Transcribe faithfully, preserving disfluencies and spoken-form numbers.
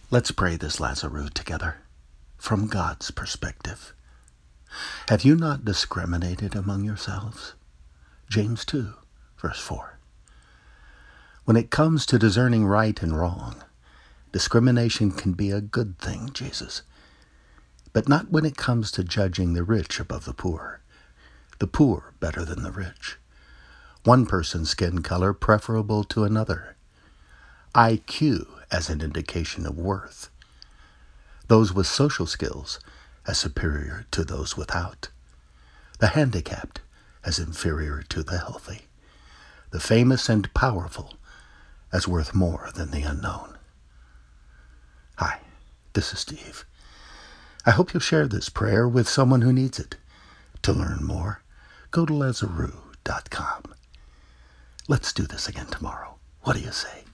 Let's pray this Lazarus together, from God's perspective. Have you not discriminated among yourselves? James two, verse four. When it comes to discerning right and wrong, discrimination can be a good thing, Jesus. But not when it comes to judging the rich above the poor, the poor better than the rich, one person's skin color preferable to another, I Q as an indication of worth, those with social skills as superior to those without, the handicapped as inferior to the healthy, the famous and powerful as worth more than the unknown. Hi, this is Steve. I hope you'll share this prayer with someone who needs it. To learn more, go to Lazarus dot com. Let's do this again tomorrow. What do you say?